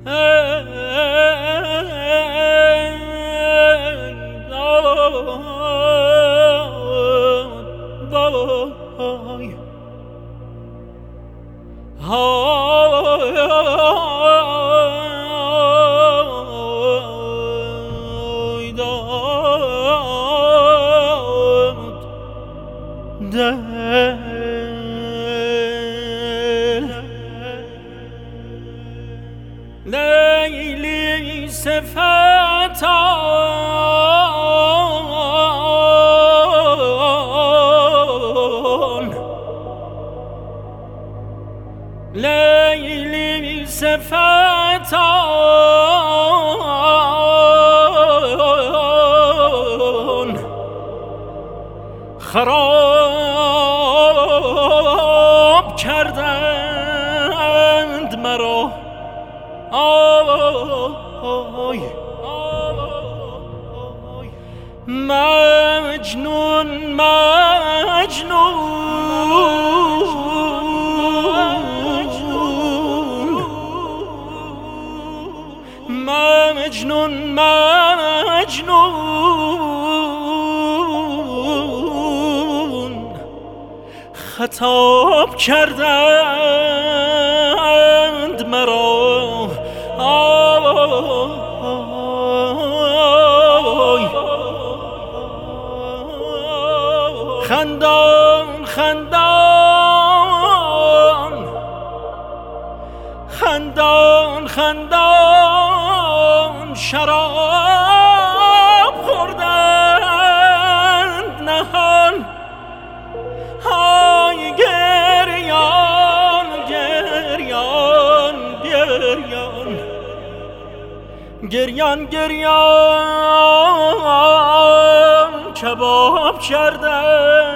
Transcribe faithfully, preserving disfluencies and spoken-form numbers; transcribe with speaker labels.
Speaker 1: لیلی صفتان لیلی صفتان خراب کردند مرا آی مجنون مجنون مجنون مجنون خطاب کردند مرا آی خندان خندان خندان خندان شراب خوردند نهان های گریان گریان گریان گریان گریان کباب کردند